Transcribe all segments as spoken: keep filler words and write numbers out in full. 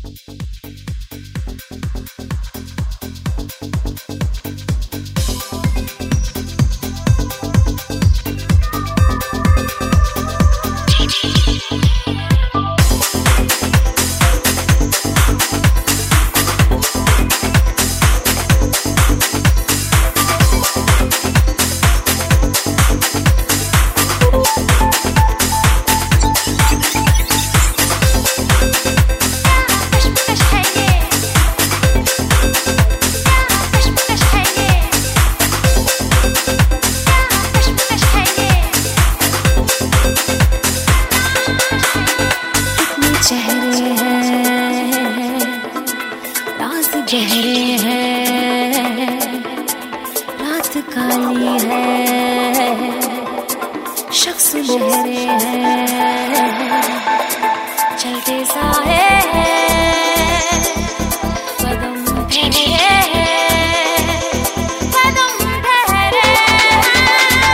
चेहरे हैं, रात काली है, शख्स लहरे हैं, चलते साए हैं, कदम ठहरे हैं, कदम ठहरे हैं।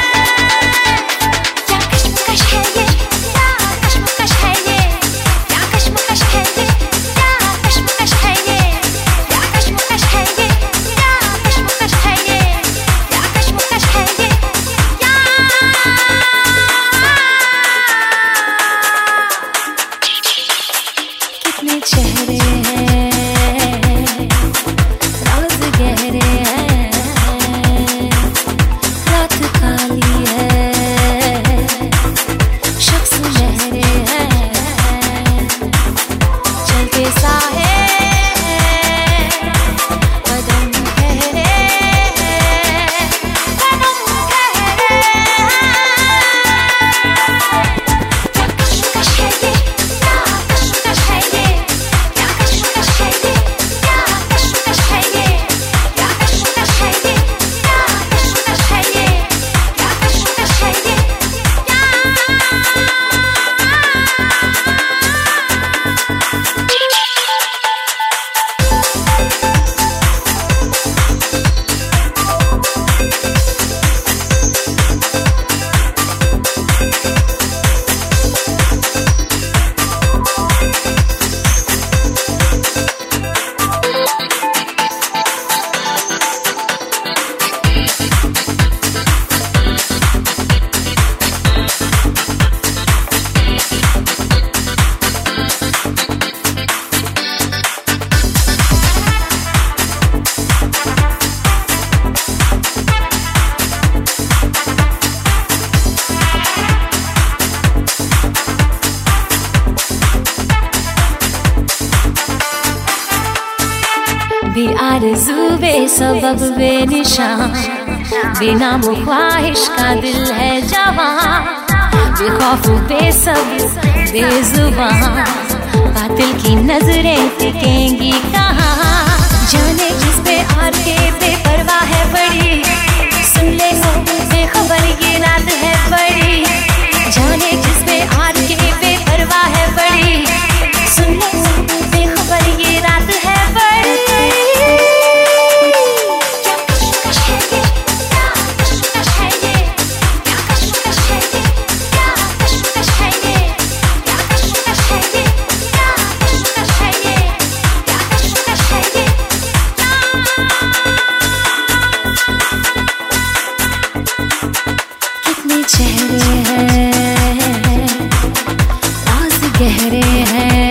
क्या कश्मकश है ये, क्या कश्मकश है ये, क्या कश्मकश है ये, क्या कश्मकश है ये, क्या कश्मकश है ये, क्या कश्मकश है ये, क्या कश्मकश है ये, क्या कितने चेहरे हैं, राज गहरे हैं, रात काली है, शख्स लहरे हैं, चलते साए हैं, कदम ठहरे हैं, कदम ठहरे हैं। क्या कश्मकश है ये, क्या कश्मकश है ये, क्या कश्मकश है ये, क्या कश्मकश है ये, क्या कश्मकश है ये, क्या कश्मकश है ये, क्या कश्मकश है ये, क्या बेआरज़ू बेसबब बेनिशान, बेनाम ख्वाहिश का दिल है जवां, बेखौफ बेसब्र बेजुबान, कातिल की नजरें टिकेंगी कहाँ। जाने किस पे और के बेपरवाह है बड़ी, सुन ले हो बेखबर ये रात है बड़ी। जाने किस पे और के बेपरवाह है बड़ी, सुन ले हो बेखबर ये रात है बड़ी। कितने चेहरे हैं, राज गहरे हैं,